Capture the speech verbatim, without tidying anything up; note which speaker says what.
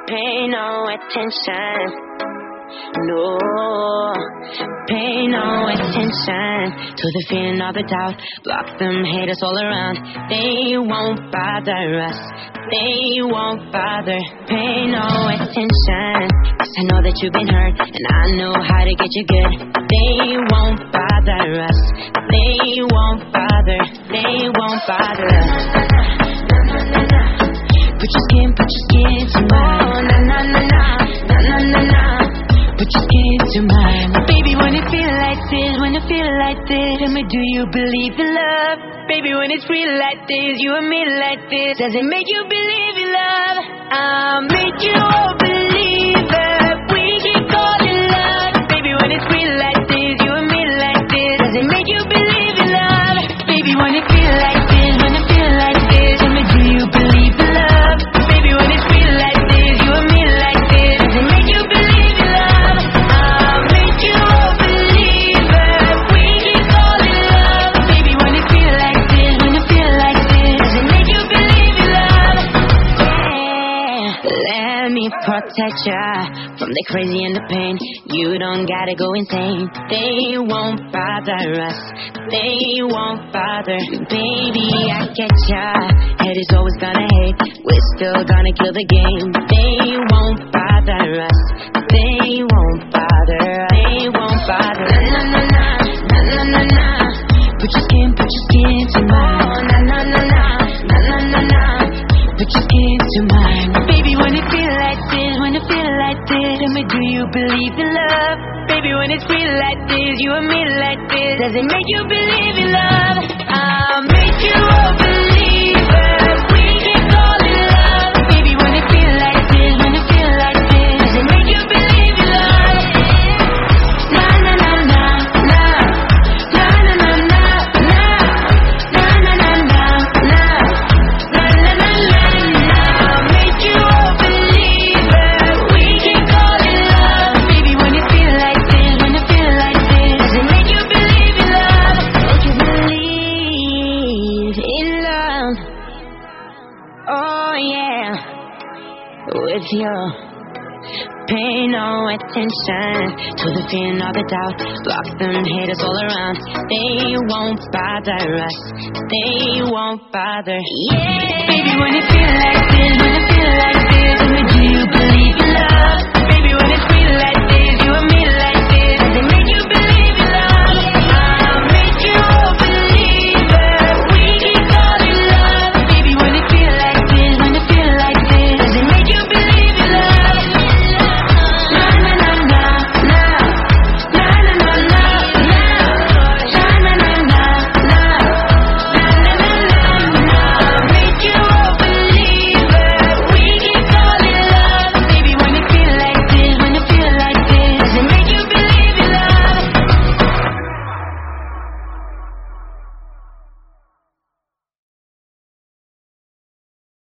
Speaker 1: Pay no attention. No, pay no attention to the fear and all the doubt. Block them haters all around. They won't bother us. They won't bother. Pay no attention, 'cause I know that you've been hurt, and I know how to get you good. They won't bother us. They won't bother. They won't bother us. Put your skin, put your skin to mine. Na na na na, na na na na. Put your skin to mine. Baby, when it feel like this, when it feel like this, tell me, do you believe in love? Baby, when it's real like this, you and me like this, does it make you believe in love? I'll make you a believer. We can call it love. Baby, when it's real like this, you and me like this, does it make you believe in love? Baby, when it feel like this, when it feel like this, tell me, do you believe in love? Baby, when it's real like this, you and me like this, does it make you believe in love? I'll make you a believer. We can call it love. Baby, when it feel like this, when it feel like this, does it make you believe in love? Yeah. Let me protect ya from the crazy and the pain. You don't gotta go insane. They won't bother us. They won't bother. Baby, I get ya. Head is always gonna hate. We're still gonna kill the game. They won't bother us. They won't bother. They won't bother. Na na na na na na na. Put your skin, put your skin to mine. Na na na na na na na na. Put your skin to mine. Baby, when it feel like this, when it feel like this, tell me, do you believe in love? Baby, when it's real like this, you and me like this, does it make you believe in love? I'll make you a believer. We can call it love. Baby, when it feel like this, when it feel like this, does it make you believe in love? Na na na na na. Na na na na na. Na na na na na. Na na na na na. I'll make you a believer. We can call it love. Baby, when it feel like this, when it feel like this, does it make you believe in love? Make you believe in love. Oh yeah, with you. Pay no attention to the fear and all the doubt. Block them haters all around. They won't bother us. They won't bother. Yeah. Baby, when it feel like this.